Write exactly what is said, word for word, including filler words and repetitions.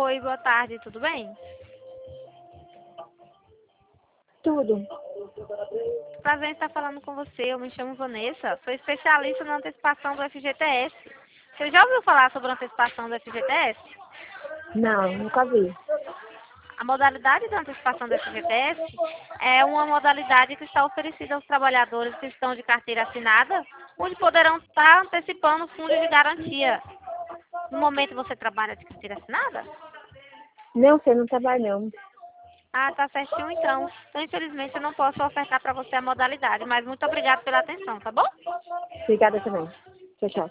Oi, boa tarde, tudo bem? Tudo. Prazer em estar falando com você. Eu me chamo Vanessa, sou especialista na antecipação do F G T S. Você já ouviu falar sobre a antecipação do F G T S? Não, nunca vi. A modalidade da antecipação do F G T S é uma modalidade que está oferecida aos trabalhadores que estão de carteira assinada, onde poderão estar antecipando fundos de garantia. No momento você trabalha de carteira assinada? Não sei, não trabalho não. Ah, tá certinho então. Então, infelizmente, eu não posso ofertar para você a modalidade, mas muito obrigada pela atenção, tá bom? Obrigada também. Tchau, tchau.